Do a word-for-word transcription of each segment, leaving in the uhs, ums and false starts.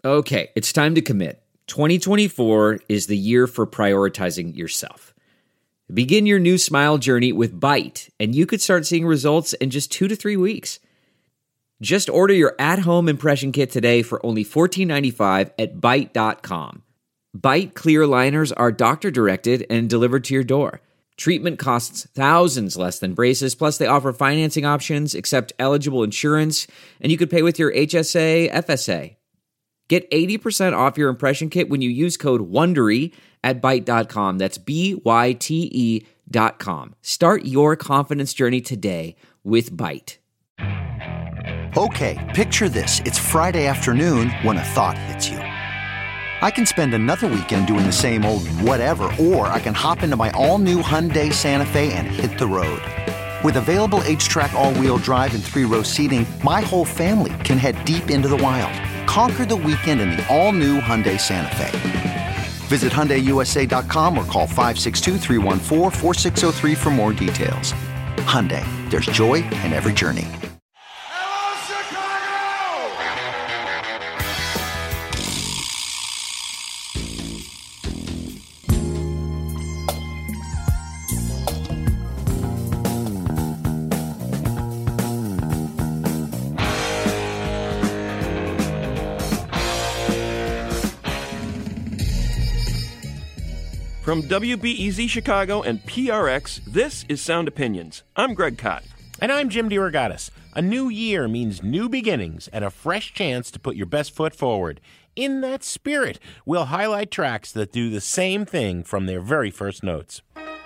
Okay, it's time to commit. twenty twenty-four is the year for prioritizing yourself. Begin your new smile journey with Byte, and you could start seeing results in just two to three weeks. Just order your at-home impression kit today for only fourteen ninety-five at byte dot com. Byte clear aligners are doctor-directed and delivered to your door. Treatment costs thousands less than braces, plus they offer financing options, accept eligible insurance, and you could pay with your H S A, F S A. Get eighty percent off your impression kit when you use code WONDERY at byte dot com. That's B Y T E dot com. Start your confidence journey today with Byte. Okay, picture this. It's Friday afternoon when a thought hits you. I can spend another weekend doing the same old whatever, or I can hop into my all-new Hyundai Santa Fe and hit the road. With available H-Track all-wheel drive and three-row seating, my whole family can head deep into the wild. Conquer the weekend in the all-new Hyundai Santa Fe. Visit Hyundai U S A dot com or call five six two, three one four, four six zero three for more details. Hyundai, there's joy in every journey. From W B E Z Chicago and P R X, this is Sound Opinions. I'm Greg Kot. And I'm Jim DeRogatis. A new year means new beginnings and a fresh chance to put your best foot forward. In that spirit, we'll highlight tracks that do the same thing from their very first notes.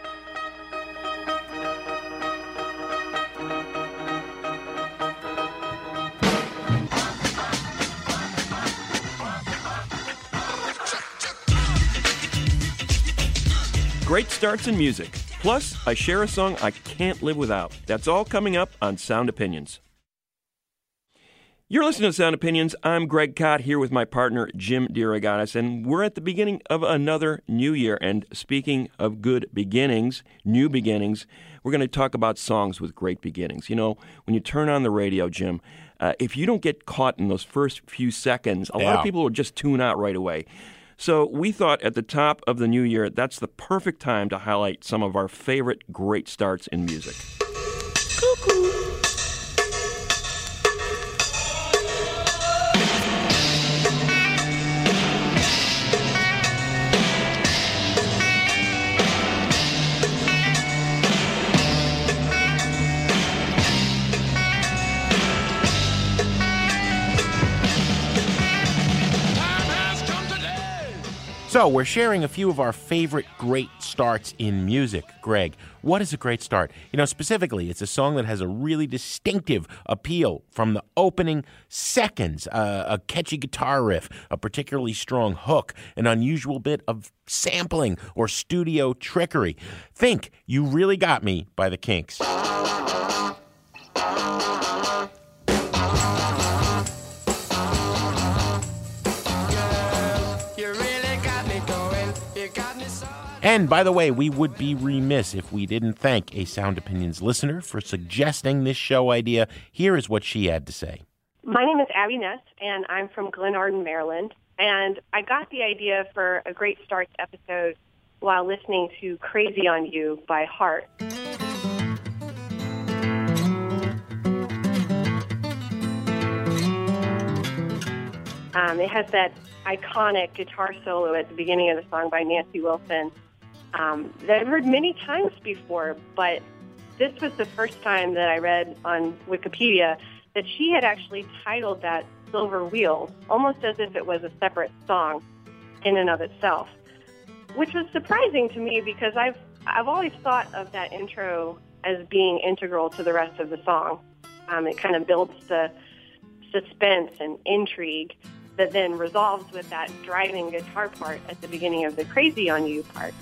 Great starts in music. Plus, I share a song I can't live without. That's all coming up on Sound Opinions. You're listening to Sound Opinions. I'm Greg Kot here with my partner, Jim DeRogatis, and we're at the beginning of another new year. And speaking of good beginnings, new beginnings, we're going to talk about songs with great beginnings. You know, when you turn on the radio, Jim, uh, if you don't get caught in those first few seconds, a yeah. lot of people will just tune out right away. So we thought at the top of the new year, that's the perfect time to highlight some of our favorite great starts in music. Cuckoo. So, we're sharing a few of our favorite great starts in music. Greg, what is a great start? You know, specifically, it's a song that has a really distinctive appeal from the opening seconds, uh, a catchy guitar riff, a particularly strong hook, an unusual bit of sampling or studio trickery. Think You Really Got Me by the Kinks. And, by the way, we would be remiss if we didn't thank a Sound Opinions listener for suggesting this show idea. Here is what she had to say. My name is Abby Ness, and I'm from Glen Arden, Maryland. And I got the idea for a Great Starts episode while listening to Crazy on You by Heart. Um, it has that iconic guitar solo at the beginning of the song by Nancy Wilson um, that I've heard many times before, but this was the first time that I read on Wikipedia that she had actually titled that Silver Wheels, almost as if it was a separate song in and of itself, which was surprising to me because I've I've always thought of that intro as being integral to the rest of the song. Um, it kind of builds the suspense and intrigue that then resolves with that driving guitar part at the beginning of the Crazy on You part.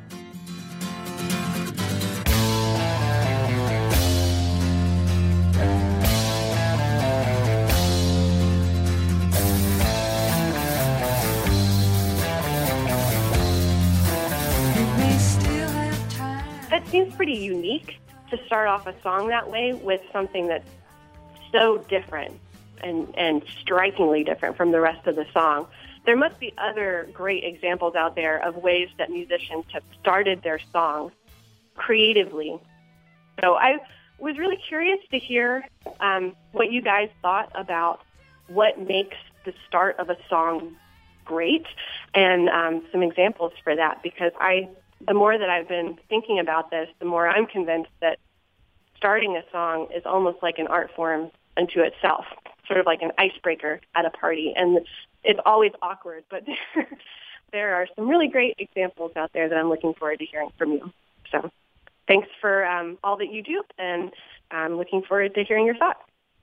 That seems pretty unique to start off a song that way with something that's so different and, and strikingly different from the rest of the song. There must be other great examples out there of ways that musicians have started their songs creatively. So I was really curious to hear um, what you guys thought about what makes the start of a song great, and um, some examples for that, because I, the more that I've been thinking about this, the more I'm convinced that starting a song is almost like an art form unto itself, sort of like an icebreaker at a party. And it's always awkward, but there, there are some really great examples out there that I'm looking forward to hearing from you. So thanks for um, all that you do, and I'm looking forward to hearing your thoughts.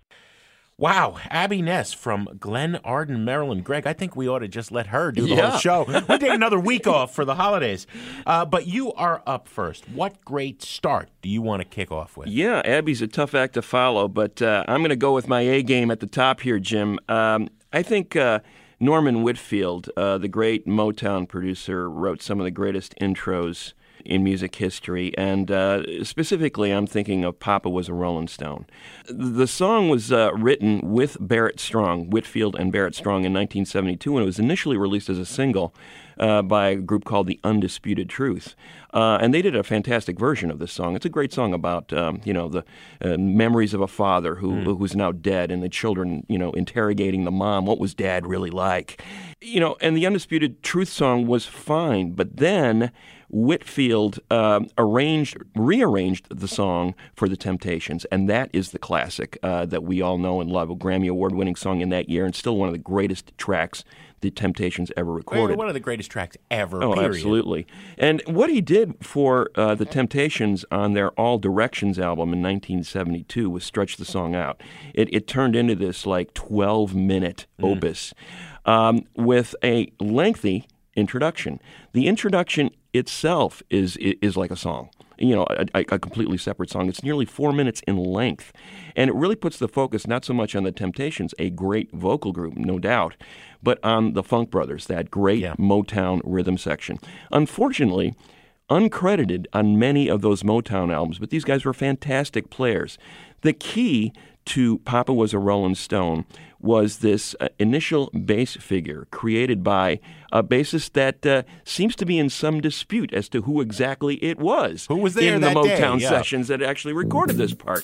Wow, Abby Ness from Glen Arden, Maryland. Greg, I think we ought to just let her do the Yeah. whole show. We'll take another week off for the holidays. Uh, but you are up first. What great start do you want to kick off with? Yeah, Abby's a tough act to follow, but uh, I'm going to go with my A game at the top here, Jim. Um, I think uh, Norman Whitfield, uh, the great Motown producer, wrote some of the greatest intros in music history, and uh, specifically I'm thinking of Papa Was a Rolling Stone. The song was uh, written with Barrett Strong, Whitfield and Barrett Strong, in nineteen seventy-two, and it was initially released as a single uh, by a group called The Undisputed Truth. Uh, and they did a fantastic version of this song. It's a great song about, um, you know, the uh, memories of a father who mm. who's now dead, and the children, you know, interrogating the mom. What was Dad really like? You know, and the Undisputed Truth song was fine, but then Whitfield uh, arranged, rearranged the song for the Temptations, and that is the classic uh, that we all know and love, a Grammy Award-winning song in that year, and still one of the greatest tracks the Temptations ever recorded. One of the greatest tracks ever, Oh, period. absolutely. And what he did for uh, the Temptations on their All Directions album in nineteen seventy-two was stretch the song out. It, it turned into this like twelve-minute mm. opus um, with a lengthy introduction. The introduction itself is is like a song, you know, a, a completely separate song. It's nearly four minutes in length, and it really puts the focus not so much on the Temptations, a great vocal group, no doubt, but on the Funk Brothers, that great yeah. Motown rhythm section. Unfortunately, uncredited on many of those Motown albums, but these guys were fantastic players. The key to Papa Was a Rolling Stone was this uh, initial bass figure created by a bassist that uh, seems to be in some dispute as to who exactly it was. Who was there in that the Motown day? Yeah. sessions that actually recorded this part.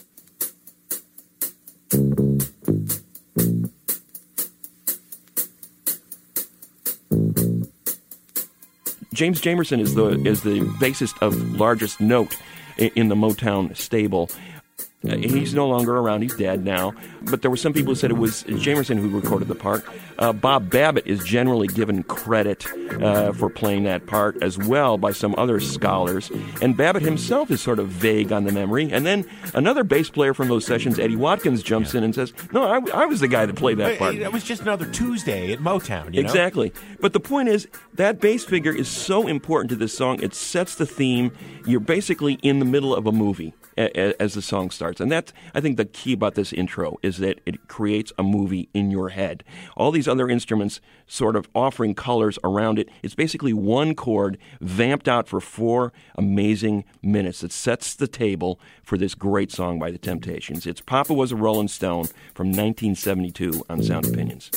James Jamerson is the is the bassist of largest note in the Motown stable. Uh, he's no longer around. He's dead now. But there were some people who said it was Jamerson who recorded the part. Uh, Bob Babbitt is generally given credit uh, for playing that part as well by some other scholars. And Babbitt himself is sort of vague on the memory. And then another bass player from those sessions, Eddie Watkins, jumps yeah. in and says, no, I, I was the guy that played that part. It was just another Tuesday at Motown, you know? Exactly. But the point is, that bass figure is so important to this song. It sets the theme. You're basically in the middle of a movie as the song starts. And that's, I think, the key about this intro is that it creates a movie in your head. All these other instruments sort of offering colors around it. It's basically one chord vamped out for four amazing minutes that sets the table for this great song by the Temptations. It's Papa Was a Rolling Stone from nineteen seventy-two on Sound Opinions.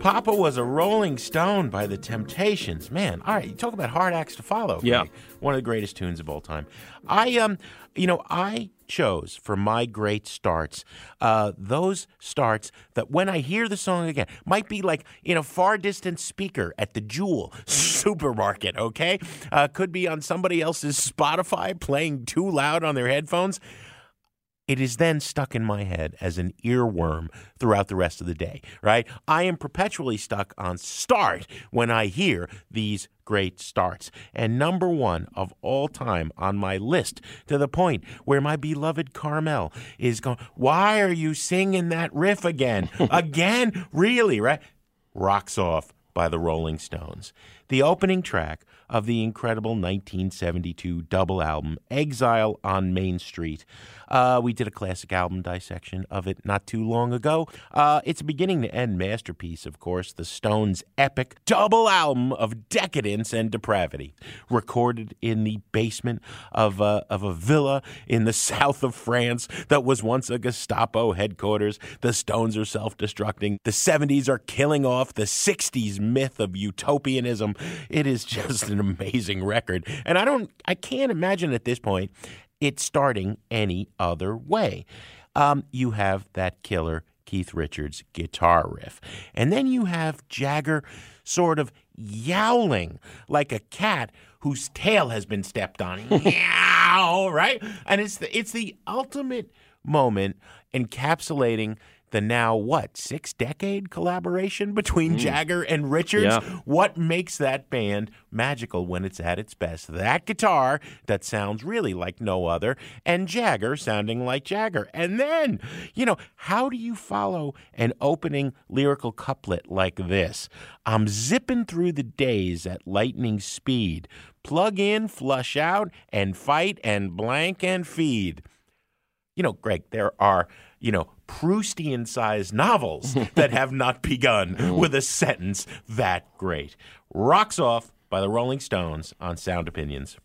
Papa Was a Rolling Stone by The Temptations. Man, all right, you talk about hard acts to follow. Greg. Yeah. One of the greatest tunes of all time. I, um, you know, I chose for my great starts uh, those starts that when I hear the song again, might be like in a far distant speaker at the Jewel supermarket, okay? Uh, could be on somebody else's Spotify playing too loud on their headphones. It is then stuck in my head as an earworm throughout the rest of the day, right? I am perpetually stuck on start when I hear these great starts. And number one of all time on my list, to the point where my beloved Carmel is going, why are you singing that riff again? Again? Really, right? Rocks Off by the Rolling Stones. The opening track of the incredible nineteen seventy-two double album, Exile on Main Street. Uh, we did a classic album dissection of it not too long ago. Uh, it's a beginning-to-end masterpiece, of course, the Stones' epic double album of decadence and depravity, recorded in the basement of a, of a villa in the south of France that was once a Gestapo headquarters. The Stones are self-destructing. The seventies are killing off the sixties myth of utopianism. It is just an amazing record. And I don't, I can't imagine at this point it starting any other way. Um, you have that killer Keith Richards guitar riff. And then you have Jagger sort of yowling like a cat whose tail has been stepped on. Yow, right? And it's the, it's the ultimate moment encapsulating the now, what, six-decade collaboration between mm. Jagger and Richards? Yeah. What makes that band magical when it's at its best? That guitar that sounds really like no other, and Jagger sounding like Jagger. And then, you know, how do you follow an opening lyrical couplet like this? I'm zipping through the days at lightning speed. Plug in, flush out, and fight, and blank, and feed. You know, Greg, there are, you know, Proustian-sized novels that have not begun with a sentence that great. Rocks Off by the Rolling Stones on Sound Opinions.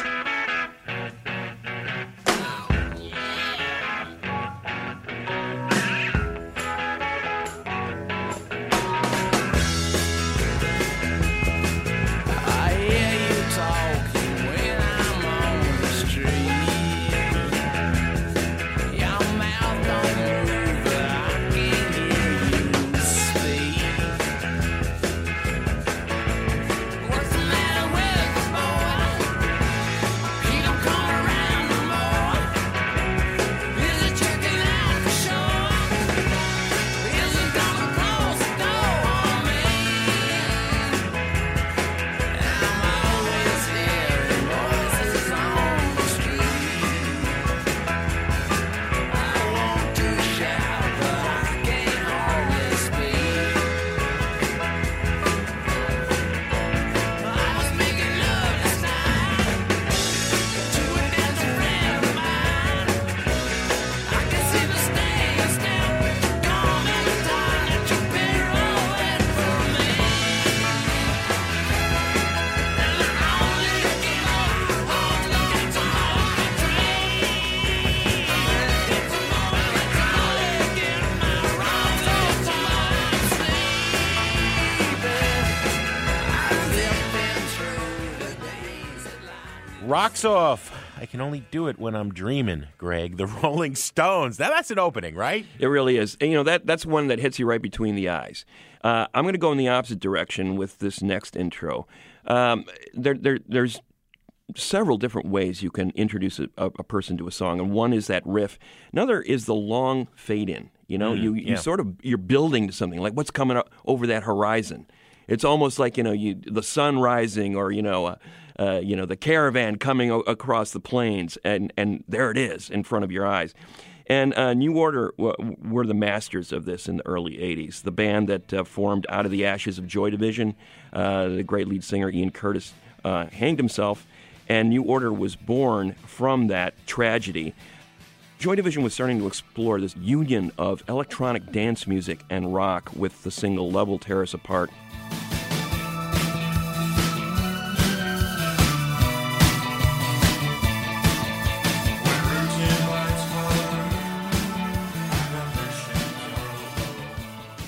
Rocks Off. I can only do it when I'm dreaming, Greg. The Rolling Stones. Now, that's an opening, right? It really is. And, you know, that that's one that hits you right between the eyes. Uh, I'm going to go in the opposite direction with this next intro. Um, there, there, there's several different ways you can introduce a, a person to a song, and one is that riff. Another is the long fade in. You know, mm, you, you yeah. sort of, you're building to something, like what's coming up over that horizon. It's almost like, you know, you the sun rising, or, you know, uh, uh, you know, the caravan coming o- across the plains, and, and there it is in front of your eyes. And uh, New Order w- were the masters of this in the early eighties. The band that uh, formed out of the ashes of Joy Division, uh, the great lead singer Ian Curtis uh, hanged himself, and New Order was born from that tragedy. Joy Division was starting to explore this union of electronic dance music and rock with the single Love Will Tear Us Apart.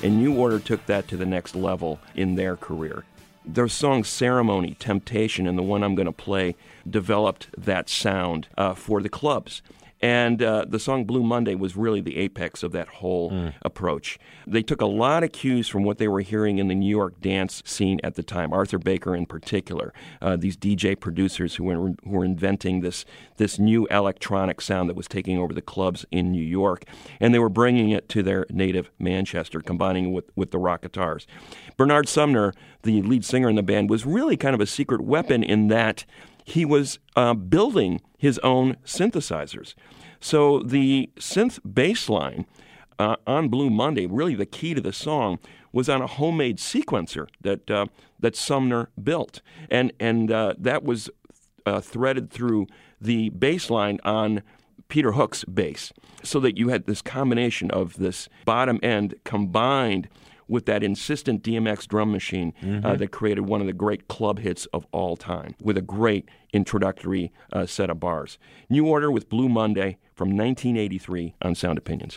and New Order took that to the next level in their career. Their songs Ceremony, Temptation, and the one I'm going to play developed that sound uh, for the clubs. And uh, the song Blue Monday was really the apex of that whole mm. approach. They took a lot of cues from what they were hearing in the New York dance scene at the time, Arthur Baker in particular, uh, these D J producers who were, who were inventing this, this new electronic sound that was taking over the clubs in New York. And they were bringing it to their native Manchester, combining it with, with the rock guitars. Bernard Sumner, the lead singer in the band, was really kind of a secret weapon in that he was uh, building his own synthesizers. So the synth bass line uh, on Blue Monday, really the key to the song, was on a homemade sequencer that uh, that Sumner built. And, and uh, that was uh, threaded through the bass line on Peter Hook's bass, so that you had this combination of this bottom end combined with that insistent D M X drum machine mm-hmm. uh, that created one of the great club hits of all time, with a great introductory uh, set of bars. New Order with Blue Monday from nineteen eighty-three on Sound Opinions.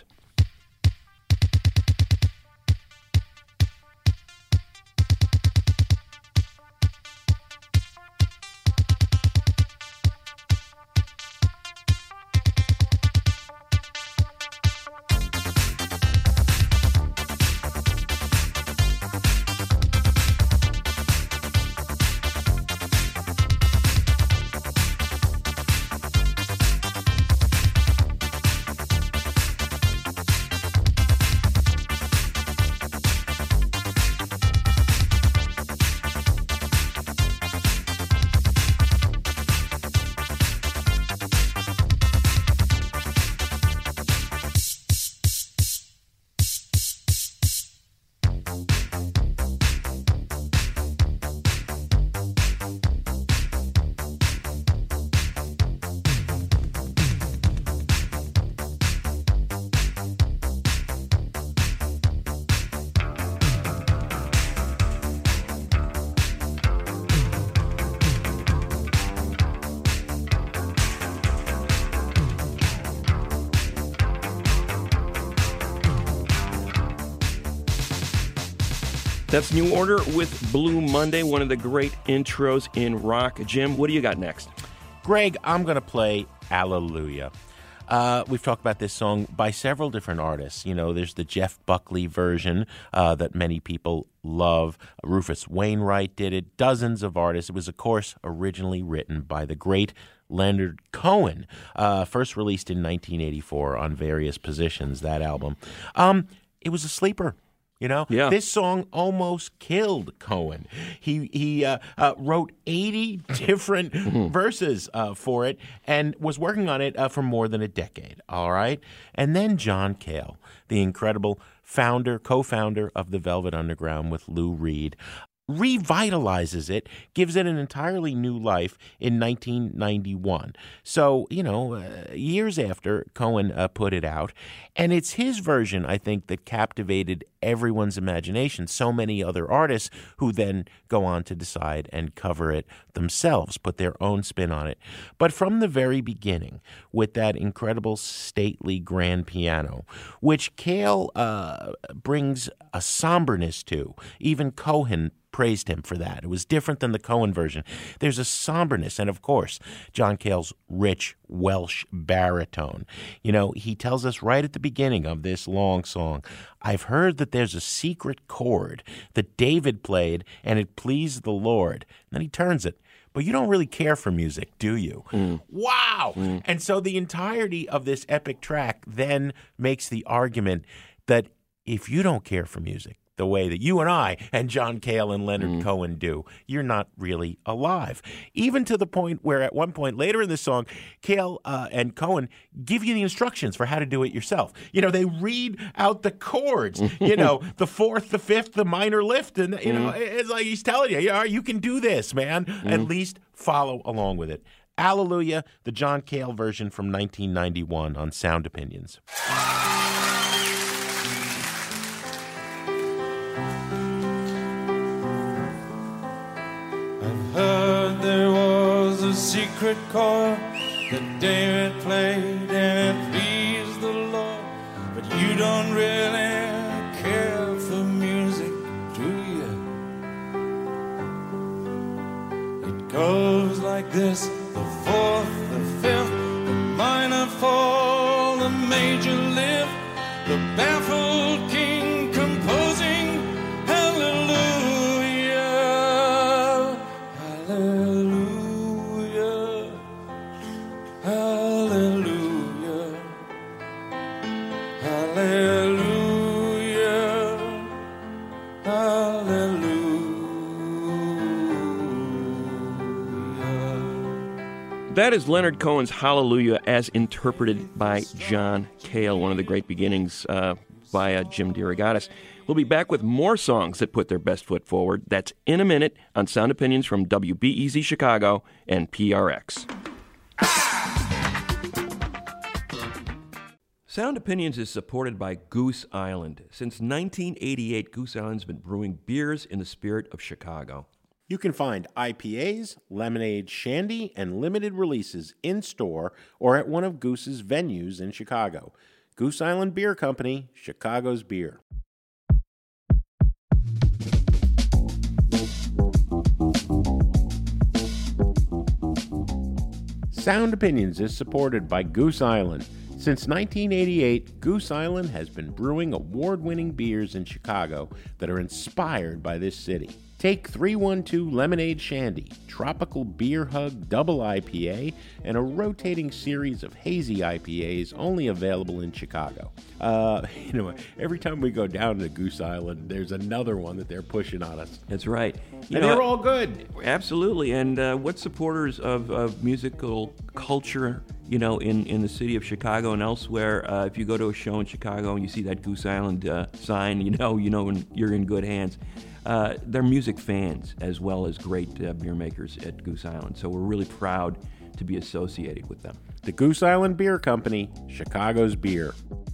That's New Order with Blue Monday, one of the great intros in rock. Jim, what do you got next? Greg, I'm going to play Alleluia. Uh, we've talked about this song by several different artists. You know, there's the Jeff Buckley version uh, that many people love. Rufus Wainwright did it. Dozens of artists. It was, of course, originally written by the great Leonard Cohen, uh, first released in nineteen eighty-four on various positions, that album. Um, it was a sleeper. You know, yeah. This song almost killed Cohen. He he uh, uh, wrote eighty different mm-hmm. verses uh, for it and was working on it uh, for more than a decade. All right. And then John Cale, the incredible founder, co-founder of the Velvet Underground with Lou Reed, revitalizes it, gives it an entirely new life in nineteen ninety-one. So, you know, uh, years after Cohen uh, put it out. And it's his version, I think, that captivated everyone's imagination. So many other artists who then go on to decide and cover it themselves, put their own spin on it. But from the very beginning, with that incredible stately grand piano, which Cale uh, brings a somberness to, even Cohen praised him for that. It was different than the Cohen version. There's a somberness, and of course, John Cale's rich Welsh baritone. You know, he tells us right at the beginning of this long song, I've heard that there's a secret chord that David played, and it pleased the Lord. And then he turns it. But you don't really care for music, do you? Mm. Wow! Mm. And so the entirety of this epic track then makes the argument that if you don't care for music, the way that you and I and John Cale and Leonard mm. Cohen do, you're not really alive. Even to the point where at one point later in the song, Cale uh, and Cohen give you the instructions for how to do it yourself. You know, they read out the chords, you know, the fourth, the fifth, the minor lift, and, you mm. know, it's like he's telling you, yeah, you can do this, man. Mm. At least follow along with it. Alleluia, the John Cale version from nineteen ninety-one on Sound Opinions. Heard there was a secret chord that David played and it pleased the Lord, but you don't really care for this, the fourth, the fifth, the minor fall, the major lift, the baffled king composing hallelujah, hallelujah, hallelujah, hallelujah, hallelujah. That is Leonard Cohen's Hallelujah as interpreted by John Cale, one of the great beginnings uh, by uh, Jim DeRogatis. We'll be back with more songs that put their best foot forward. That's in a minute on Sound Opinions from W B E Z Chicago and P R X. Sound Opinions is supported by Goose Island. Since nineteen eighty-eight, Goose Island's been brewing beers in the spirit of Chicago. You can find I P As, lemonade, shandy, and limited releases in-store or at one of Goose's venues in Chicago. Goose Island Beer Company, Chicago's beer. Sound Opinions is supported by Goose Island. Since nineteen eighty-eight, Goose Island has been brewing award-winning beers in Chicago that are inspired by this city. Take three one two Lemonade Shandy, Tropical Beer Hug Double I P A, and a rotating series of hazy I P As only available in Chicago. Uh, you know, every time we go down to Goose Island, there's another one that they're pushing on us. That's right. You and know, they're all good. Absolutely. And uh, what supporters of, of musical culture, you know, in, in the city of Chicago and elsewhere, uh, if you go to a show in Chicago and you see that Goose Island uh, sign, you know, you know you're in good hands. Uh, they're music fans as well as great uh, beer makers at Goose Island. So we're really proud to be associated with them. The Goose Island Beer Company, Chicago's beer.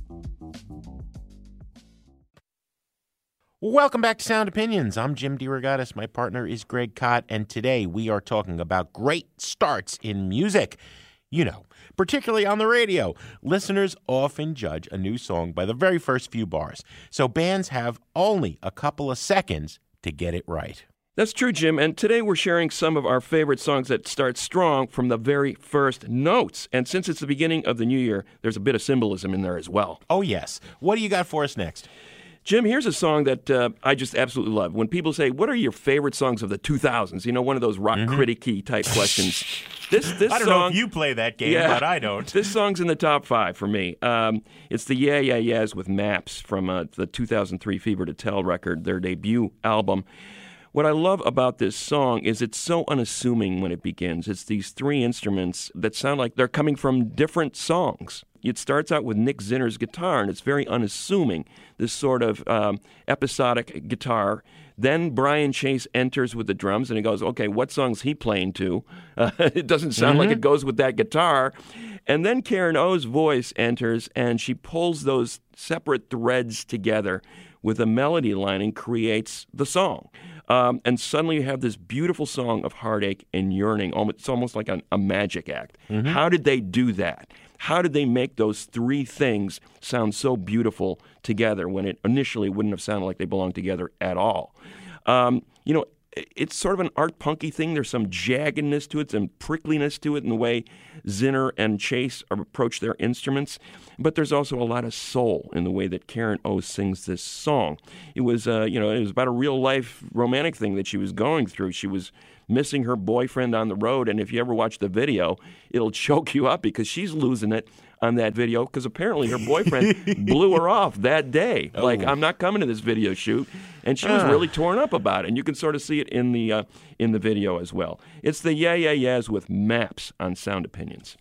Welcome back to Sound Opinions. I'm Jim DeRogatis. My partner is Greg Kot, and today we are talking about great starts in music. You know, particularly on the radio, listeners often judge a new song by the very first few bars. So bands have only a couple of seconds to get it right. That's true, Jim. And today we're sharing some of our favorite songs that start strong from the very first notes. And since it's the beginning of the new year, there's a bit of symbolism in there as well. Oh, yes. What do you got for us next? Jim, here's a song that uh, I just absolutely love. When people say, what are your favorite songs of the two thousands? You know, one of those rock mm-hmm. critic-y type questions. This, this I don't song, know if you play that game, yeah, but I don't. This song's in the top five for me. Um, it's the Yeah, Yeah, Yeahs with Maps from uh, the two thousand three Fever to Tell record, their debut album. What I love about this song is it's so unassuming when it begins. It's these three instruments that sound like they're coming from different songs. It starts out with Nick Zinner's guitar, and it's very unassuming, this sort of um, episodic guitar. Then Brian Chase enters with the drums, and he goes, okay, what song's he playing to? Uh, it doesn't sound mm-hmm. like it goes with that guitar. And then Karen O's voice enters, and she pulls those separate threads together with a melody line and creates the song. Um, and suddenly you have this beautiful song of heartache and yearning. It's almost like a, a magic act. Mm-hmm. How did they do that? How did they make those three things sound so beautiful together when it initially wouldn't have sounded like they belonged together at all? Um, you know, it's sort of an art punky thing. There's some jaggedness to it, some prickliness to it in the way Zinner and Chase approach their instruments. But there's also a lot of soul in the way that Karen O sings this song. It was, uh, you know, it was about a real life romantic thing that she was going through. She was missing her boyfriend on the road, and if you ever watch the video, it'll choke you up because she's losing it on that video because apparently her boyfriend blew her off that day. Oh. Like, I'm not coming to this video shoot, and she was uh. really torn up about it. And you can sort of see it in the uh, in the video as well. It's the Yeah, Yeah, Yeahs with Maps on Sound Opinions.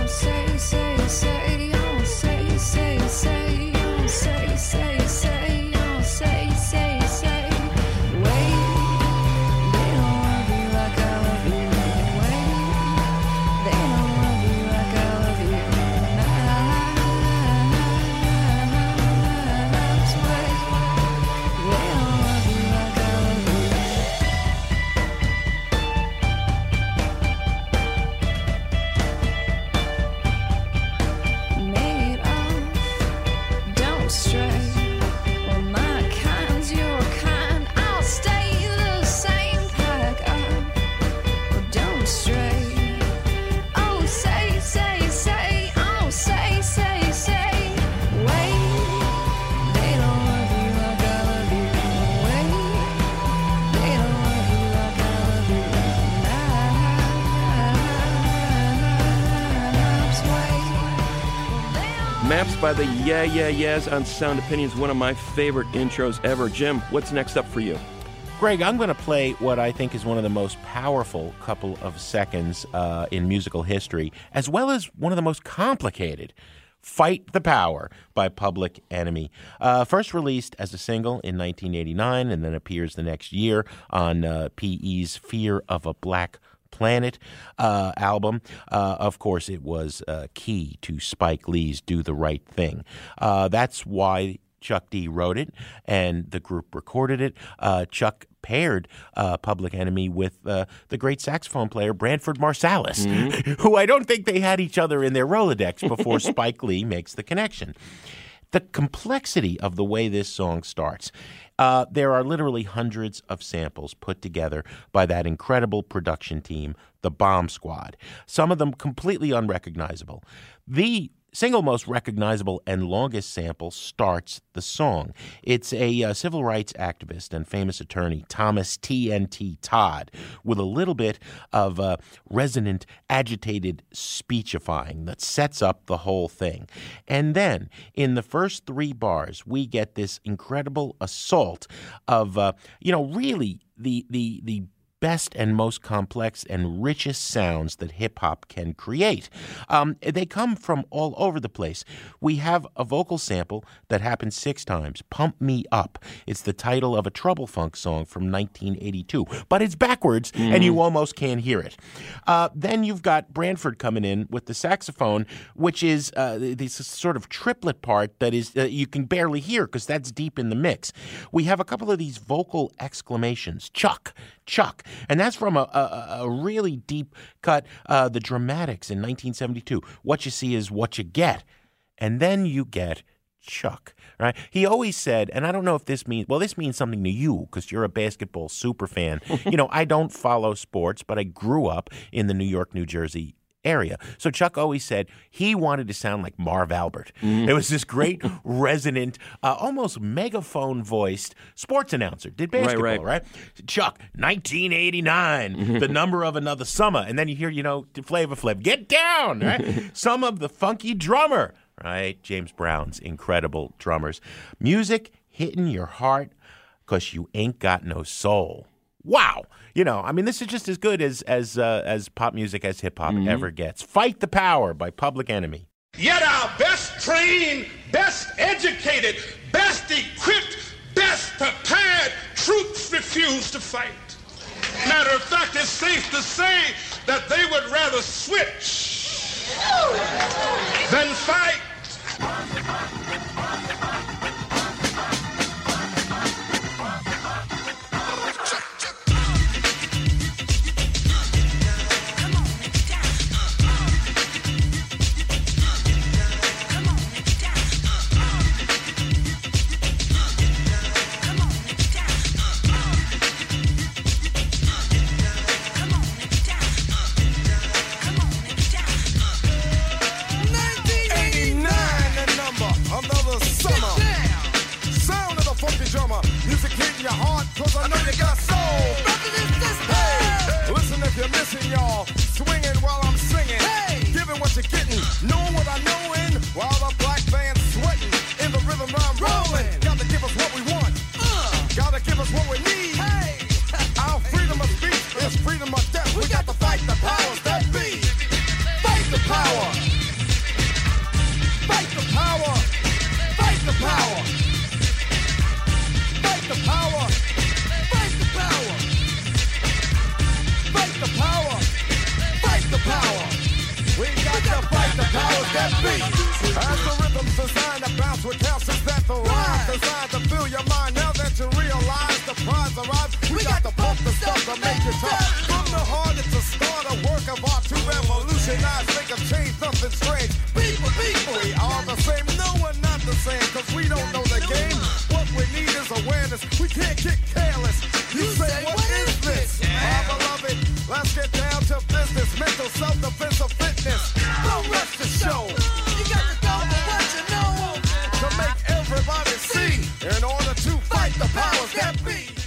Say, say, say, say, say, say, say, say. Snaps by the Yeah Yeah Yeahs on Sound Opinions, one of my favorite intros ever. Jim, what's next up for you? Greg, I'm going to play what I think is one of the most powerful couple of seconds uh, in musical history, as well as one of the most complicated. Fight the Power by Public Enemy. Uh, first released as a single in nineteen eighty-nine and then appears the next year on uh, P E's Fear of a Black Planet uh, album. Uh, of course, it was uh, key to Spike Lee's Do the Right Thing. Uh, that's why Chuck D wrote it, and the group recorded it. Uh, Chuck paired uh, Public Enemy with uh, the great saxophone player Branford Marsalis, mm-hmm. who I don't think they had each other in their Rolodex before Spike Lee makes the connection. The complexity of the way this song starts. Uh, there are literally hundreds of samples put together by that incredible production team, the Bomb Squad, some of them completely unrecognizable. The single most recognizable and longest sample starts the song. It's a uh, civil rights activist and famous attorney, Thomas T N T Todd, with a little bit of uh, resonant, agitated speechifying that sets up the whole thing. And then, in the first three bars, we get this incredible assault of, uh, you know, really the the the best and most complex and richest sounds that hip-hop can create. Um, they come from all over the place. We have a vocal sample that happens six times, Pump Me Up. It's the title of a Trouble Funk song from nineteen eighty-two, but it's backwards, mm. and you almost can't hear it. Uh, then you've got Branford coming in with the saxophone, which is uh, this sort of triplet part that is uh, you can barely hear because that's deep in the mix. We have a couple of these vocal exclamations, Chuck, Chuck. And that's from a, a, a really deep cut, uh, The Dramatics in nineteen seventy-two. What you see is what you get. And then you get Chuck, right? He always said, and I don't know if this means, well, this means something to you because you're a basketball super fan. You know, I don't follow sports, but I grew up in the New York, New Jersey area. So Chuck always said he wanted to sound like Marv Albert. Mm. It was this great, resonant, uh, almost megaphone-voiced sports announcer. Did basketball, right, right. right? Chuck, nineteen eighty-nine, the number of another summer. And then you hear, you know, Flavor Flav, get down, right? Some of the funky drummer, right? James Brown's incredible drummers. Music hitting your heart because you ain't got no soul. Wow. You know, I mean, this is just as good as as uh, as pop music as hip-hop mm-hmm. ever gets. Fight the Power by Public Enemy. Yet our best trained, best educated, best equipped, best prepared troops refuse to fight. Matter of fact, it's safe to say that they would rather switch than fight. Your heart, cause I know you got soul. Hey, listen if you're missing, y'all. Swinging while I'm singing. Hey, giving what you're getting. Knowing what I know in. While the black band's sweating. In the rhythm I'm rolling. Gotta give us what we want. Uh, Gotta give us what we need. Hey, our freedom of speech is freedom of death. We got to fight the powers that be. Fight the power. Fight the power. Fight the power. The power, fight the power, fight the power, fight the power. We got to fight the powers that be. As the rhythm's designed to bounce with calcium that the rhyme designed to fill your mind. Now that you realize the prize arrives, we, we got, got to pump the stuff to make it tough. From the heart, it's a start, a work of art to revolutionize, make a change, something strange. People, people, we are the same. No, we're not the same, cause we don't know the game. What we need is awareness. We can't get careless. You, you say, say, what is this? Yeah. Our beloved, let's get down to business. Mental self-defense of fitness. Don't rush the show. You got to go for what you know. To make everybody see. In order to fight the powers that be.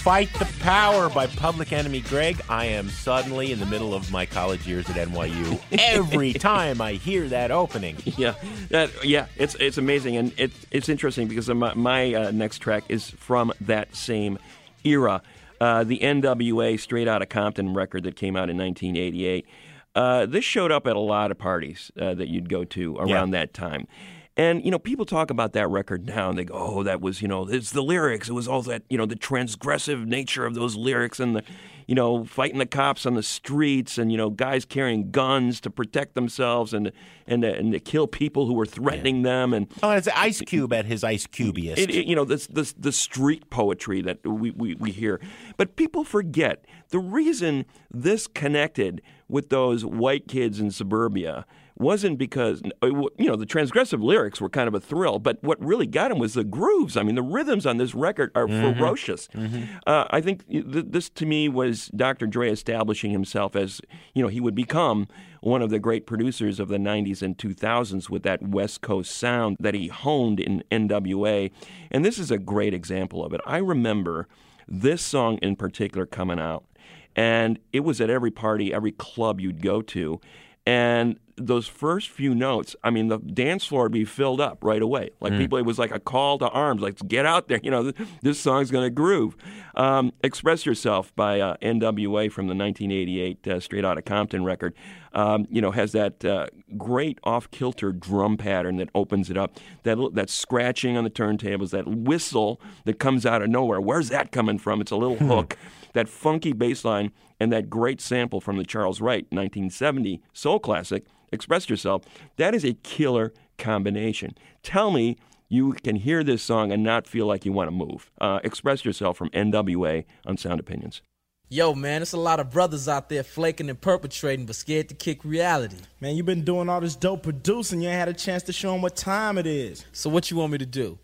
Fight the Power by Public Enemy. Greg, I am suddenly in the middle of my college years at N Y U every time I hear that opening. Yeah, that, yeah, it's it's amazing, and it, it's interesting because my, my uh, next track is from that same era, uh, the N W A Straight Outta Compton record that came out in nineteen eighty-eight. Uh, this showed up at a lot of parties uh, that you'd go to around yeah. that time. And, you know, people talk about that record now, and they go, oh, that was, you know, it's the lyrics. It was all that, you know, the transgressive nature of those lyrics and the, you know, fighting the cops on the streets and, you know, guys carrying guns to protect themselves and and, and to kill people who were threatening yeah. them. And oh, it's Ice Cube at his Ice Cubiest. It, it, you know, this, this, the street poetry that we, we, we hear. But people forget the reason this connected with those white kids in suburbia wasn't because, you know, the transgressive lyrics were kind of a thrill, but what really got him was the grooves. I mean, the rhythms on this record are mm-hmm. ferocious. Mm-hmm. Uh, I think th- this, to me, was Doctor Dre establishing himself as, you know, he would become one of the great producers of the nineties and two thousands with that West Coast sound that he honed in N W A. And this is a great example of it. I remember this song in particular coming out, and it was at every party, every club you'd go to. And those first few notes, I mean, the dance floor would be filled up right away. Like mm. people, it was like a call to arms, like, get out there. You know, this, this song's going to groove. Um, Express Yourself by uh, N W A from the nineteen eighty-eight uh, Straight Outta Compton record, um, you know, has that uh, great off-kilter drum pattern that opens it up, that, that scratching on the turntables, that whistle that comes out of nowhere. Where's that coming from? It's a little hook. That funky bass line and that great sample from the Charles Wright nineteen seventy soul classic, Express Yourself, that is a killer combination. Tell me you can hear this song and not feel like you want to move. Uh, Express Yourself from N W A on Sound Opinions. Yo, man, there's a lot of brothers out there flaking and perpetrating but scared to kick reality. Man, you've been doing all this dope producing. You ain't had a chance to show them what time it is. So what you want me to do?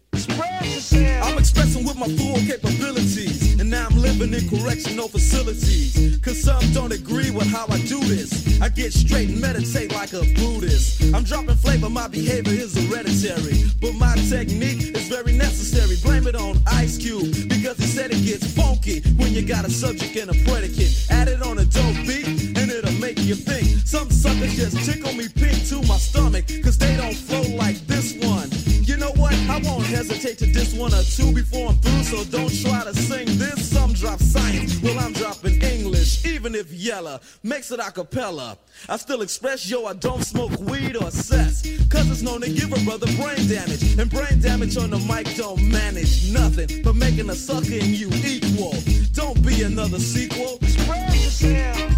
I'm expressing with my full capabilities, and now I'm living in correctional facilities. Cause some don't agree with how I do this. I get straight and meditate like a Buddhist. I'm dropping flavor, my behavior is hereditary, but my technique is very necessary. Blame it on Ice Cube, because he said it gets funky when you got a subject and a predicate. Add it on a dope beat, and it'll make you think. Some suckers just tickle me pink to my stomach, cause they don't flow like this one. You know what? I won't hesitate to diss one or two before I'm through, so don't try to sing this. Some drop science, well I'm dropping English, even if Yella makes it a cappella. I still express, yo, I don't smoke weed or cess, cause it's known to give a brother brain damage, and brain damage on the mic don't manage nothing but making a sucker and you equal. Don't be another sequel. Spread yourself.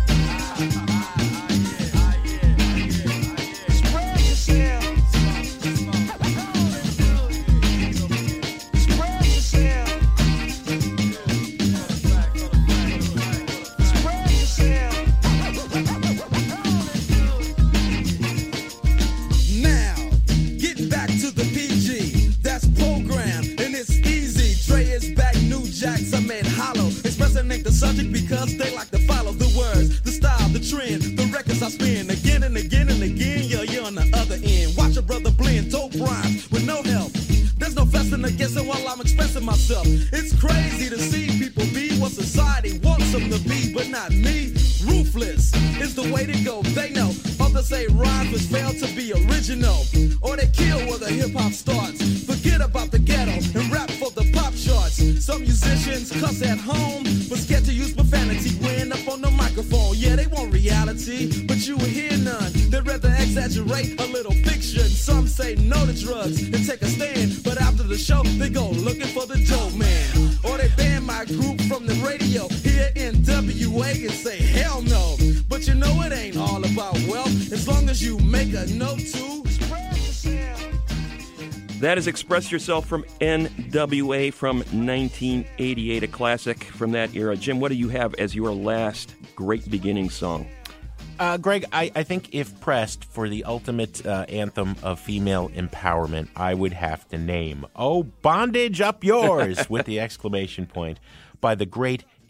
Because they like to follow the words, the style, the trend, the records I spin again and again and again. Yeah, you're on the other end. Watch a brother blend dope rhymes with no help. There's no fussing or guessing while I'm expressing myself. It's crazy to see people be what society wants them to be, but not me. Ruthless is the way to go. They know. Others say rhymes which fail to be original, or they kill where the hip hop starts. Forget about the ghetto and rap for the pop charts. Some musicians cuss at home, but scared to use profanity when up on the microphone. Yeah, they want reality, but you will hear none. They'd rather exaggerate a little fiction. Some say no to drugs and take a stand, but after the show, they go looking for the dope man. Or they ban my group from the radio here in W A and say hell no. But you know it ain't all about wealth, as long as you make a note to spread yourself. That is Express Yourself from N W A from nineteen eighty-eight, a classic from that era. Jim, what do you have as your last great beginning song? Uh, Greg, I, I think if pressed for the ultimate uh, anthem of female empowerment, I would have to name Oh, Bondage Up Yours with the exclamation point by the great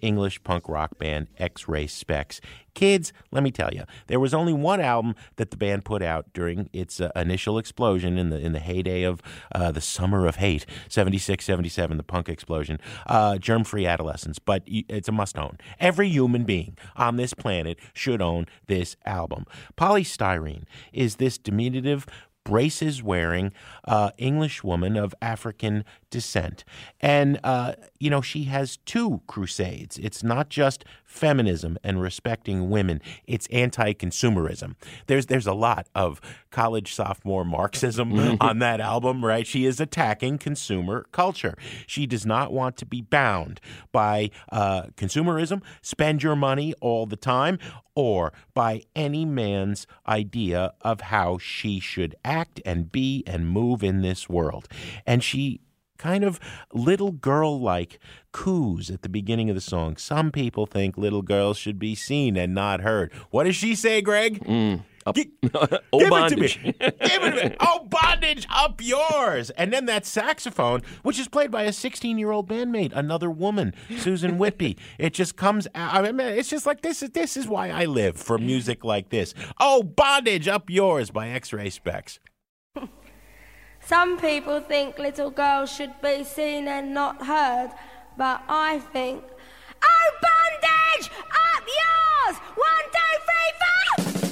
English punk rock band X-Ray Spex. Kids, let me tell you, there was only one album that the band put out during its uh, initial explosion in the in the heyday of uh, the summer of hate, seventy-six, seventy-seven, the punk explosion, uh, Germ-Free Adolescence, but it's a must-own. Every human being on this planet should own this album. Polystyrene is this diminutive, braces-wearing uh, English woman of African descent. And, uh, you know, she has two crusades. It's not just feminism and respecting women. It's anti-consumerism. There's there's a lot of college sophomore Marxism on that album, right? She is attacking consumer culture. She does not want to be bound by uh, consumerism, spend your money all the time, or by any man's idea of how she should act and be and move in this world. And she kind of little girl-like coos at the beginning of the song. Some people think little girls should be seen and not heard. What does she say, Greg? Mm. Up, G- oh, give bondage. it to me. Give it to me. Oh, bondage, up yours. And then that saxophone, which is played by a sixteen-year-old bandmate, another woman, Susan Whitby. It just comes out. I mean, it's just like this. This is why I live, for music like this. Oh, bondage, up yours by X-Ray Spex. Some people think little girls should be seen and not heard, but I think, oh, bondage, up yours! One, two, three, four!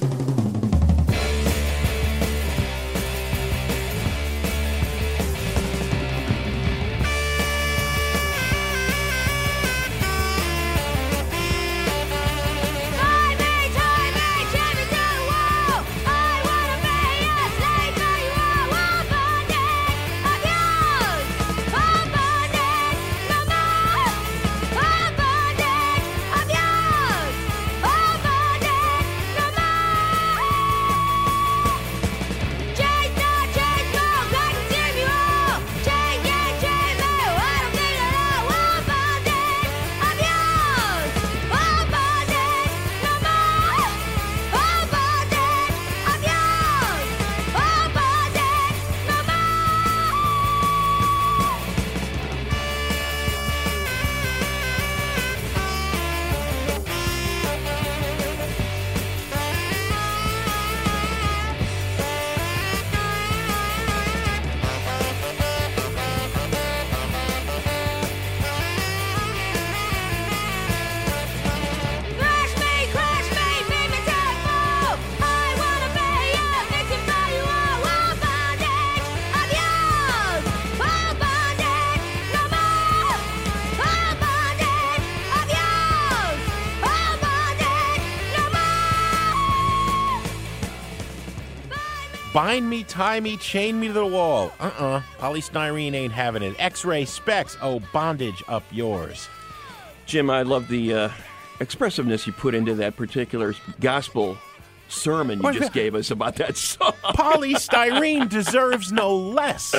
Bind me, tie me, chain me to the wall. Uh-uh. Polystyrene ain't having it. X-Ray Spex. Oh, bondage, up yours. Jim, I love the uh, expressiveness you put into that particular gospel sermon you just gave us about that song. Polystyrene deserves no less.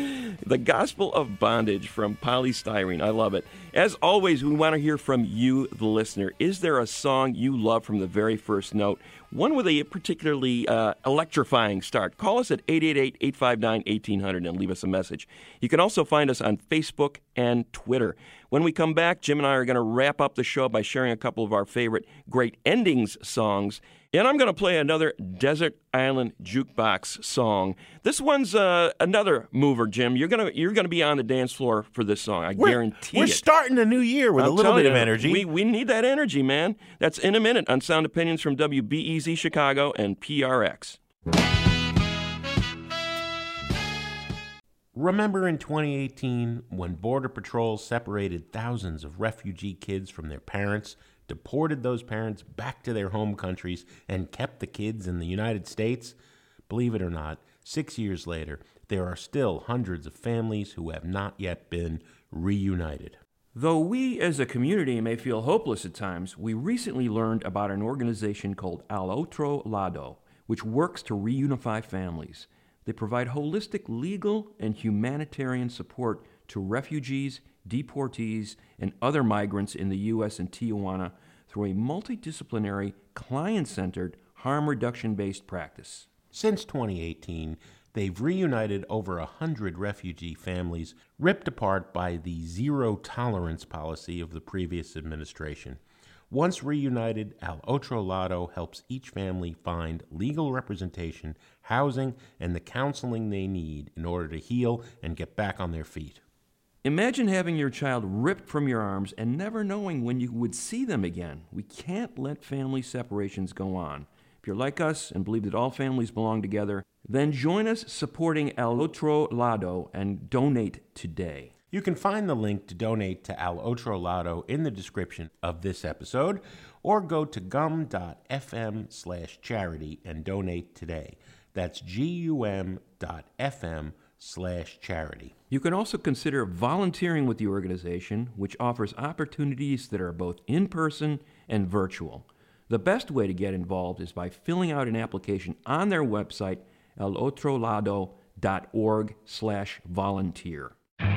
The Gospel of Bondage from Polystyrene. I love it. As always, we want to hear from you, the listener. Is there a song you love from the very first note? One with a particularly uh, electrifying start. Call us at eight eight eight, eight five nine, one eight hundred and leave us a message. You can also find us on Facebook and Twitter. When we come back, Jim and I are going to wrap up the show by sharing a couple of our favorite Great Endings songs. And I'm going to play another Desert Island Jukebox song. This one's uh, another mover, Jim. You're going to you're going to be on the dance floor for this song. I we're, guarantee we're it. We're starting a new year with I'm a little bit you, of energy. We we need that energy, man. That's in a minute on Sound Opinions from W B E Z Chicago and P R X. Remember in twenty eighteen when Border Patrol separated thousands of refugee kids from their parents, deported those parents back to their home countries, and kept the kids in the United States? Believe it or not, six years later, there are still hundreds of families who have not yet been reunited. Though we as a community may feel hopeless at times, we recently learned about an organization called Al Otro Lado, which works to reunify families. They provide holistic legal and humanitarian support to refugees, deportees, and other migrants in the U S and Tijuana through a multidisciplinary, client-centered, harm reduction-based practice. Since twenty eighteen, They've reunited over a hundred refugee families ripped apart by the zero-tolerance policy of the previous administration. Once reunited, Al Otro Lado helps each family find legal representation, housing, and the counseling they need in order to heal and get back on their feet. Imagine having your child ripped from your arms and never knowing when you would see them again. We can't let family separations go on. If you're like us and believe that all families belong together, then join us supporting Al Otro Lado and donate today. You can find the link to donate to Al Otro Lado in the description of this episode, or go to gum.fm slash charity and donate today. That's gum.fm slash charity. You can also consider volunteering with the organization, which offers opportunities that are both in-person and virtual. The best way to get involved is by filling out an application on their website, alotrolado.org slash volunteer.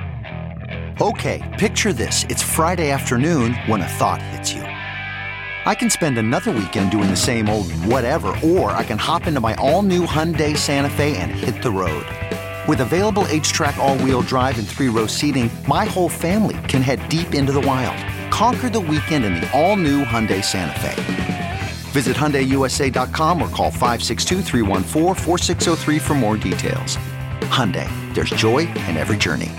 Okay, picture this. It's Friday afternoon when a thought hits you. I can spend another weekend doing the same old whatever, or I can hop into my all-new Hyundai Santa Fe and hit the road. With available H-Track all-wheel drive and three-row seating, my whole family can head deep into the wild. Conquer the weekend in the all-new Hyundai Santa Fe. Visit Hyundai U S A dot com or call five six two, three one four, four six zero three for more details. Hyundai, there's joy in every journey.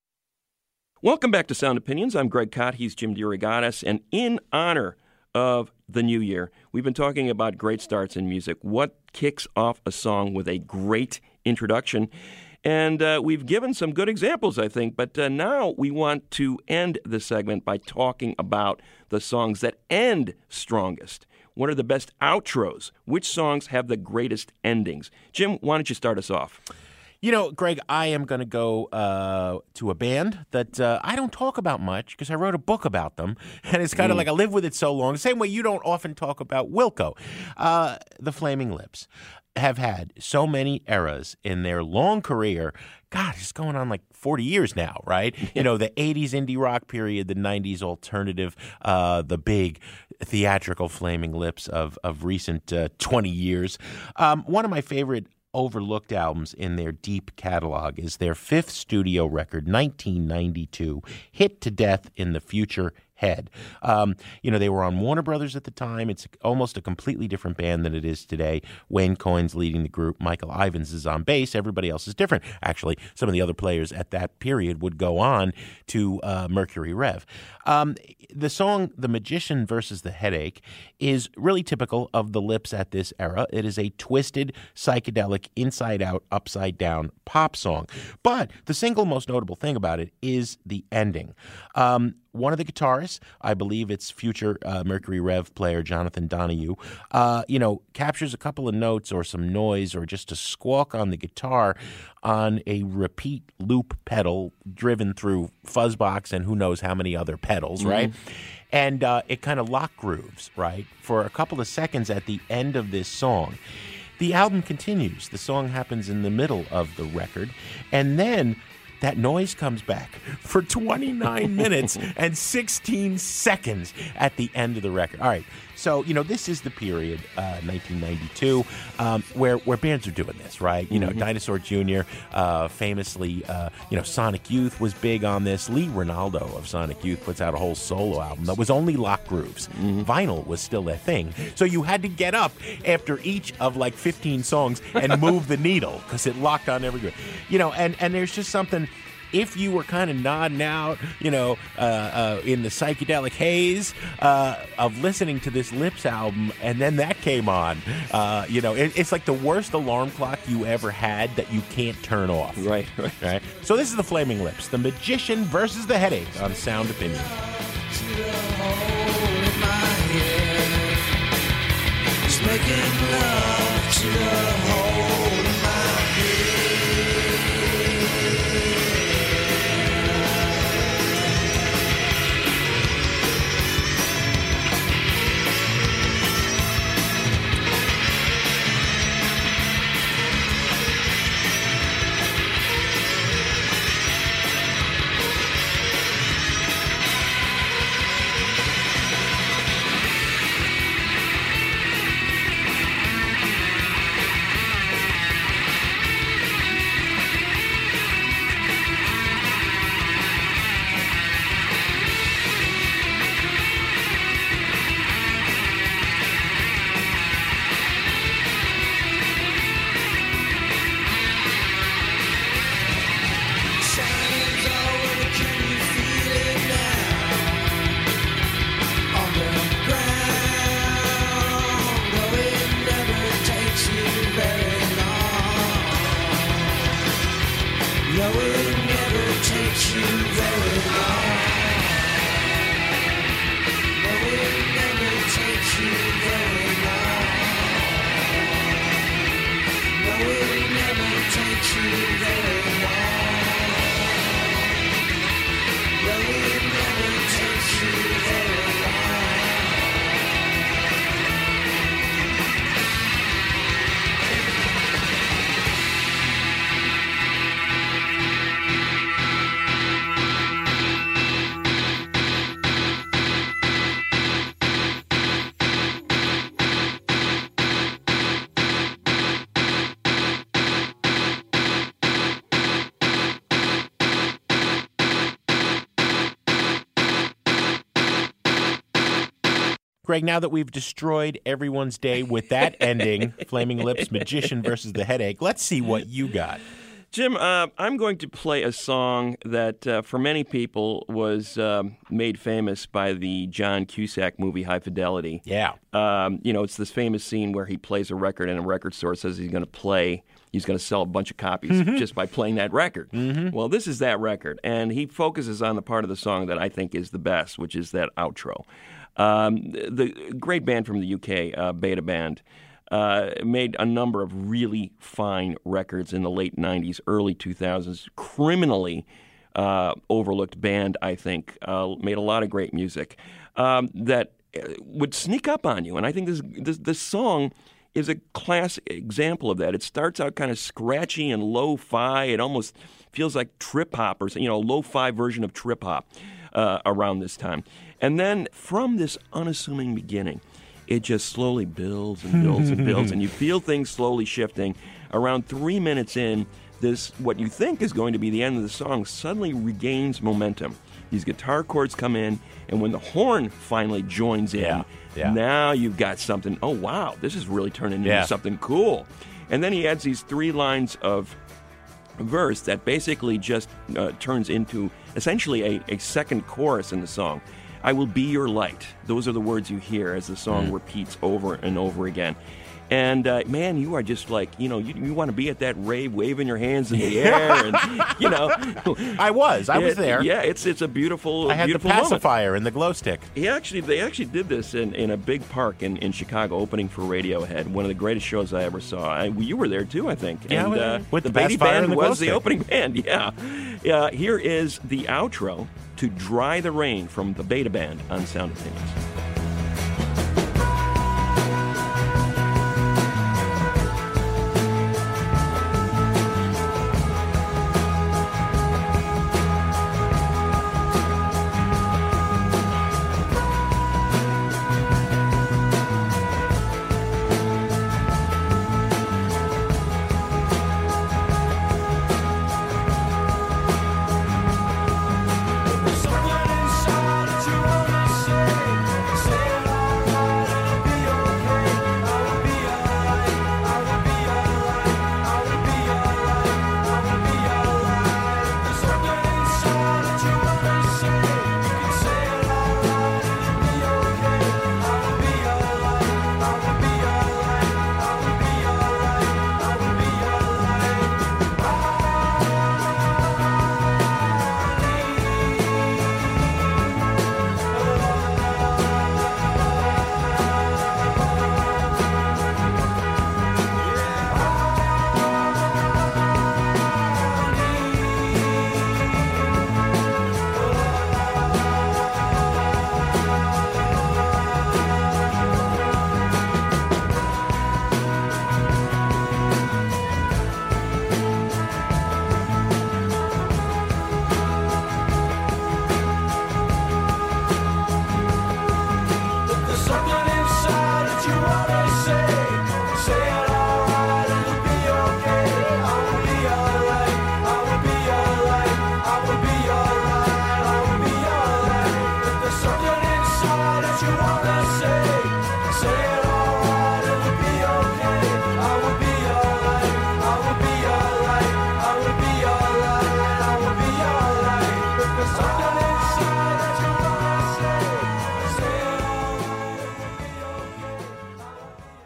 Welcome back to Sound Opinions. I'm Greg Kot. He's Jim DeRogatis. And in honor of the new year, we've been talking about great starts in music. What kicks off a song with a great introduction? And uh, we've given some good examples, I think. But uh, now we want to end the segment by talking about the songs that end strongest. What are the best outros? Which songs have the greatest endings? Jim, why don't you start us off? You know, Greg, I am going to go uh, to a band that uh, I don't talk about much because I wrote a book about them, and it's kind of mm. like I lived with it so long. The same way you don't often talk about Wilco. Uh, the Flaming Lips have had so many eras in their long career. God, it's going on like forty years now, right? You know, the eighties indie rock period, the nineties alternative, uh, the big theatrical Flaming Lips of, of recent uh, twenty years. Um, one of my favorite overlooked albums in their deep catalog is their fifth studio record, nineteen ninety-two, Hit to Death in the Future Head. Um, you know, they were on Warner Brothers at the time. It's almost a completely different band than it is today. Wayne Coyne's leading the group. Michael Ivins is on bass. Everybody else is different. Actually, some of the other players at that period would go on to uh, Mercury Rev. Um, the song The Magician versus the Headache is really typical of the Lips at this era. It is a twisted, psychedelic, inside-out, upside-down pop song. But the single most notable thing about it is the ending. Um, One of the guitarists, I believe it's future uh, Mercury Rev player Jonathan Donahue, uh, you know, captures a couple of notes or some noise or just a squawk on the guitar on a repeat loop pedal driven through Fuzzbox and who knows how many other pedals, mm-hmm. right? And uh, it kind of lock grooves, right, for a couple of seconds at the end of this song. The album continues. The song happens in the middle of the record, and then that noise comes back for twenty-nine minutes and sixteen seconds at the end of the record. All right, so, you know, this is the period, uh, nineteen ninety-two, um, where where bands are doing this, right? You know, mm-hmm. Dinosaur Junior, uh, famously, uh, you know, Sonic Youth was big on this. Lee Ronaldo of Sonic Youth puts out a whole solo album that was only lock grooves. Mm-hmm. Vinyl was still a thing. So you had to get up after each of like fifteen songs and move the needle because it locked on every groove. You know, and, and there's just something... If you were kind of nodding out, you know, uh, uh, in the psychedelic haze uh, of listening to this Lips album, and then that came on, uh, you know, it, it's like the worst alarm clock you ever had that you can't turn off. Right, right. right? So this is the Flaming Lips, The Magician versus the Headache on Sound Opinion. Making love to the hole in my head. it never takes you very long. No, it never takes you very long. No, it never takes you very long. No, it never takes you very long. Greg, now that we've destroyed everyone's day with that ending, Flaming Lips, Magician versus the Headache, let's see what you got. Jim, uh, I'm going to play a song that, uh, for many people, was um, made famous by the John Cusack movie High Fidelity. Yeah. Um, you know, it's this famous scene where he plays a record and a record store says he's going to play, he's going to sell a bunch of copies Mm-hmm. just by playing that record. Mhm. Well, this is that record, and he focuses on the part of the song that I think is the best, which is that outro. Um, the great band from the U K, uh, Beta Band, uh, made a number of really fine records in the late nineties, early two thousands. Criminally uh, overlooked band, I think. Uh, made a lot of great music um, that would sneak up on you. And I think this, this this song is a classic example of that. It starts out kind of scratchy and lo-fi. It almost feels like trip hop or, you know, a lo-fi version of trip hop uh, around this time. And then from this unassuming beginning, it just slowly builds and builds and builds, and you feel things slowly shifting. Around three minutes in, this, what you think is going to be the end of the song, suddenly regains momentum. These guitar chords come in, and when the horn finally joins in, Yeah, yeah. now you've got something, oh, wow, this is really turning into Yeah. something cool. And then he adds these three lines of verse that basically just uh, turns into essentially a, a second chorus in the song. I will be your light. Those are the words you hear as the song Mm. repeats over and over again. And, uh, man, you are just like, you know, you, you want to be at that rave, waving your hands in the air. And, you know. I was. I was It- there. Yeah, it's it's a beautiful, I had the beautiful moment. pacifier and the glow stick. He actually, they actually did this in, in a big park in, in Chicago, opening for Radiohead. One of the greatest shows I ever saw. I, you were there too, I think. Yeah, I and was there. uh, With the the Beatty pacifier Band and the glow was the stick. opening band. Yeah, yeah. Here is the outro to "Dry the Rain" from the Beta Band on Sound Opinions. Somewhere inside you wanna say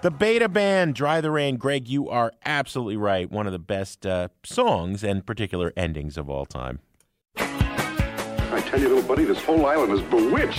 The Beta Band, Dry the Rain. Greg, you are absolutely right. One of the best uh, songs and particular endings of all time. I tell you, little buddy, this whole island is bewitched.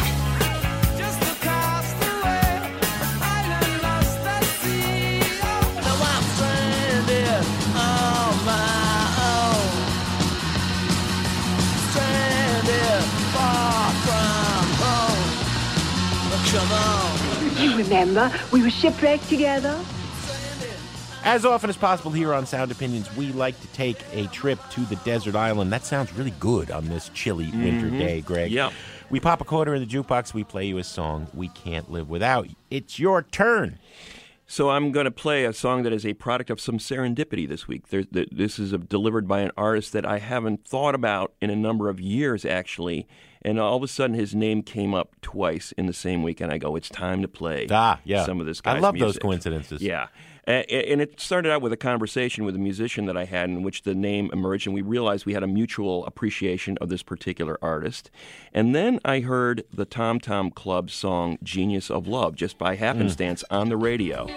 You remember, we were shipwrecked together. As often as possible here on Sound Opinions, we like to take a trip to the desert island. That sounds really good on this chilly winter Mm-hmm. day, Greg. Yep. We pop a quarter in the jukebox, we play you a song we can't live without. It's your turn. So I'm going to play a song that is a product of some serendipity this week. There, th- this is a, delivered by an artist that I haven't thought about in a number of years, actually. And all of a sudden, his name came up twice in the same week, and I go, it's time to play ah, yeah. some of this guy's I love music. those coincidences. Yeah. And it started out with a conversation with a musician that I had in which the name emerged, and we realized we had a mutual appreciation of this particular artist. And then I heard the Tom Tom Club song Genius of Love, just by happenstance, mm. on the radio.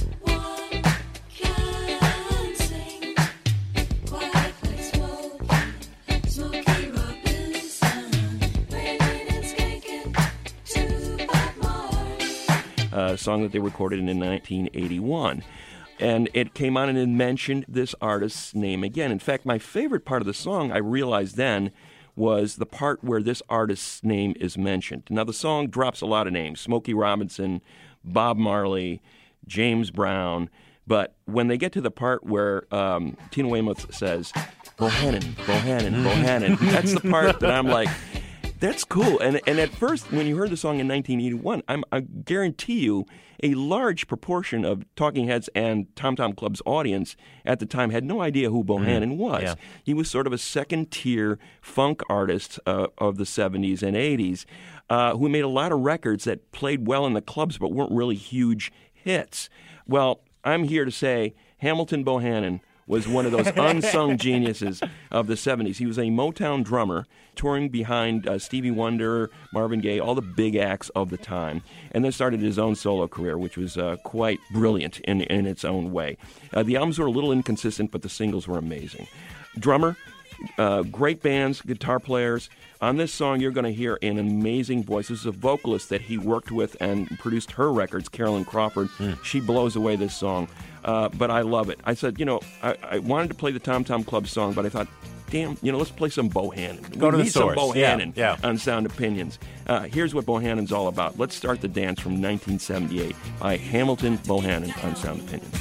A song that they recorded in nineteen eighty-one. And it came on and it mentioned this artist's name again. In fact, my favorite part of the song, I realized then, was the part where this artist's name is mentioned. Now, the song drops a lot of names. Smokey Robinson, Bob Marley, James Brown. But when they get to the part where um, Tina Weymouth says, Bohannon, Bohannon, Bohannon, that's the part that I'm like, that's cool. And and at first, when you heard the song in nineteen eighty-one, I'm, I guarantee you a large proportion of Talking Heads and Tom Tom Club's audience at the time had no idea who Bohannon mm, was. Yeah. He was sort of a second-tier funk artist uh, of the seventies and eighties uh, who made a lot of records that played well in the clubs but weren't really huge hits. Well, I'm here to say Hamilton Bohannon was one of those unsung geniuses of the seventies. He was a Motown drummer touring behind uh, Stevie Wonder, Marvin Gaye, all the big acts of the time, and then started his own solo career, which was uh, quite brilliant in, in its own way. Uh, the albums were a little inconsistent, but the singles were amazing. Drummer, uh, great bands, guitar players. On this song, you're going to hear an amazing voice. This is a vocalist that he worked with and produced her records, Carolyn Crawford. Mm. She blows away this song. Uh, but I love it. I said, you know, I, I wanted to play the Tom Tom Club song, but I thought, damn, you know, let's play some Bohannon. Go we to the need source. some Bohannon yeah, yeah. on Sound Opinions. Uh, here's what Bohannon's all about. Let's start the dance from nineteen seventy-eight by Hamilton Bohannon on Sound Opinions.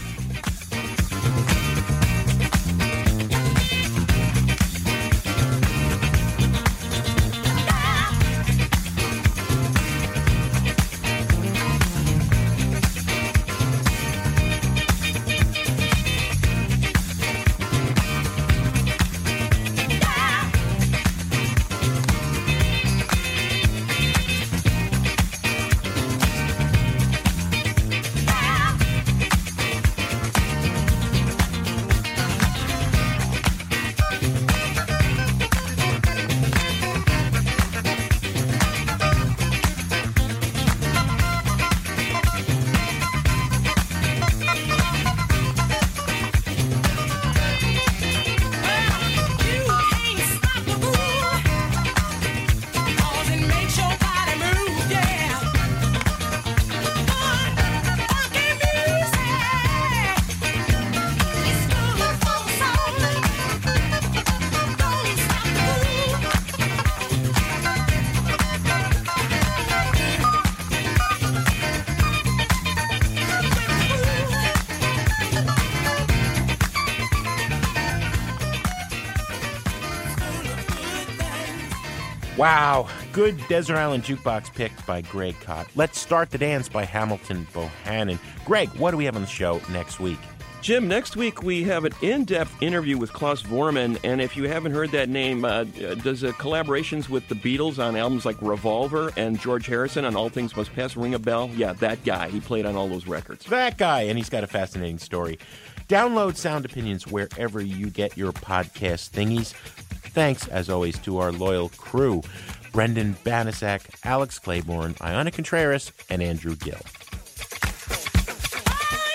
Wow, good Desert Island Jukebox pick by Greg Kot. Let's Start the Dance by Hamilton Bohannon. Greg, what do we have on the show next week? Jim, next week we have an in-depth interview with Klaus Voormann, and if you haven't heard that name, uh, does uh, collaborations with the Beatles on albums like Revolver and George Harrison on All Things Must Pass ring a bell? Yeah, that guy. He played on all those records. That guy, and he's got a fascinating story. Download Sound Opinions wherever you get your podcast thingies. Thanks, as always, to our loyal crew, Brendan Banasak, Alex Claiborne, Iona Contreras, and Andrew Gill.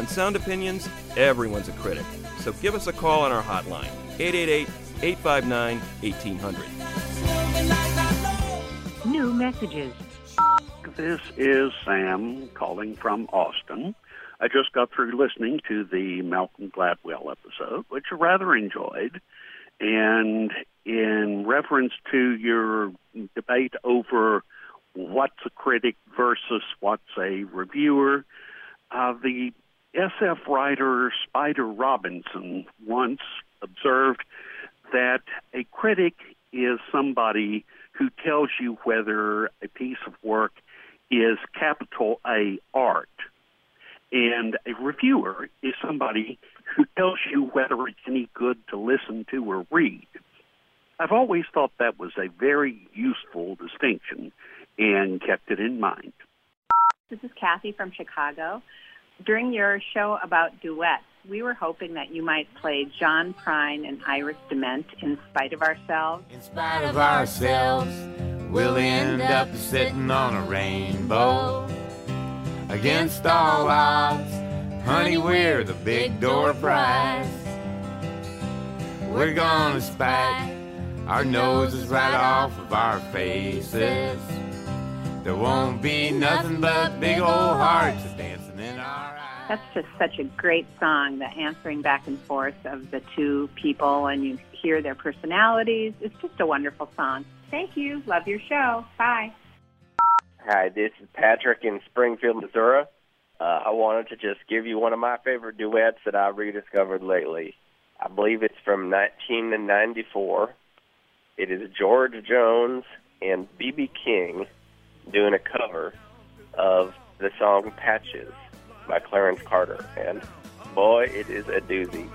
Sound Opinions, everyone's a critic. So give us a call on our hotline, eight eight eight, eight five nine, one eight hundred. New messages. This is Sam calling from Austin. I just got through listening to the Malcolm Gladwell episode, which I rather enjoyed. And in reference to your debate over what's a critic versus what's a reviewer, uh, the S F writer Spider Robinson once observed that a critic is somebody who tells you whether a piece of work is capital A art. And a reviewer is somebody who tells you whether it's any good to listen to or read. I've always thought that was a very useful distinction and kept it in mind. This is Kathy from Chicago. During your show about duets, we were hoping that you might play John Prine and Iris DeMent, In Spite of Ourselves. In spite of ourselves, we'll end up sitting on a rainbow. Against all odds, honey, we're the big door prize. We're gonna spike our noses right off of our faces. There won't be nothing but big old hearts dancing in our eyes. That's just such a great song, the answering back and forth of the two people, and you hear their personalities. It's just a wonderful song. Thank you. Love your show. Bye. Hi, this is Patrick in Springfield, Missouri. Uh, I wanted to just give you one of my favorite duets that I rediscovered lately. I believe it's from nineteen ninety-four. It is George Jones and B B King doing a cover of the song Patches by Clarence Carter. And boy, it is a doozy.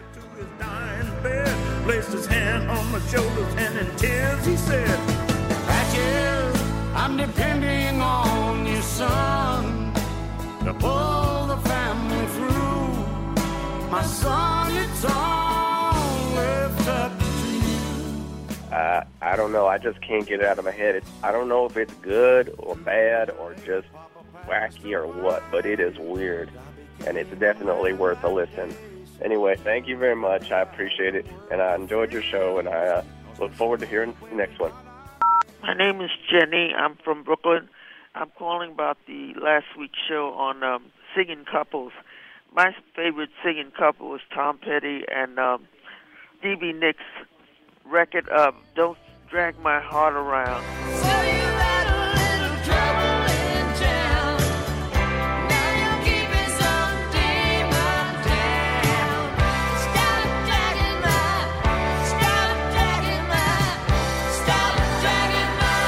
Placed his hand on my shoulders and in tears he said, Patches, I'm depending on you, son, to pull the family through. My son, it's all left up to you. Uh, I don't know. I just can't get it out of my head. It's, I don't know if it's good or bad or just wacky or what, but it is weird, and it's definitely worth a listen. Anyway, thank you very much. I appreciate it, and I enjoyed your show, and I uh, look forward to hearing the next one. My name is Jenny. I'm from Brooklyn. I'm calling about the last week's show on um, singing couples. My favorite singing couple was Tom Petty and um, Stevie Nicks' record of Don't Drag My Heart Around. So you had a little trouble in town. Now you're keeping some demon down. Stop dragging my, stop dragging my, stop dragging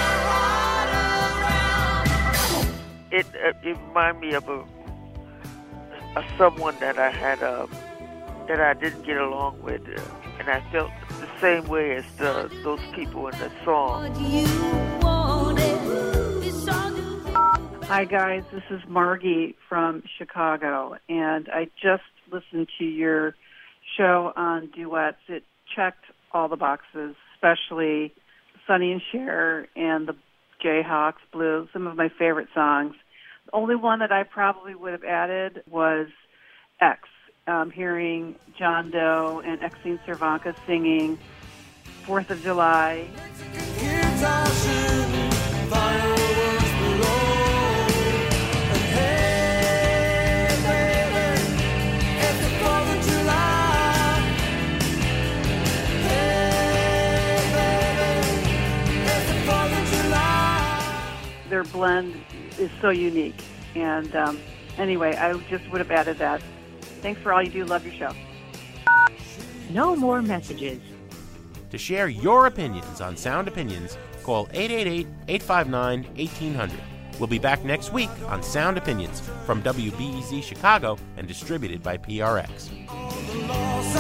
my heart around. It, uh, it reminded me of a, a someone that I had uh, that I didn't get along with, uh, and I felt the same way as the, those people in the song. Hi guys, this is Margie from Chicago, and I just listened to your show on duets. It checked all the boxes, especially Sonny and Cher and the Jayhawks Blues, some of my favorite songs. The only one that I probably would have added was X. Um, hearing John Doe and Exene Cervanka singing fourth of July. kids are shooting fireworks below. And hey, baby, it's the fourth of July. Hey, baby, it's the fourth of July. Their blend is so unique. And um, anyway, I just would have added that. Thanks for all you do. Love your show. No more messages. To share your opinions on Sound Opinions, call eight eight eight, eight five nine, one eight hundred. We'll be back next week on Sound Opinions from W B E Z Chicago and distributed by P R X.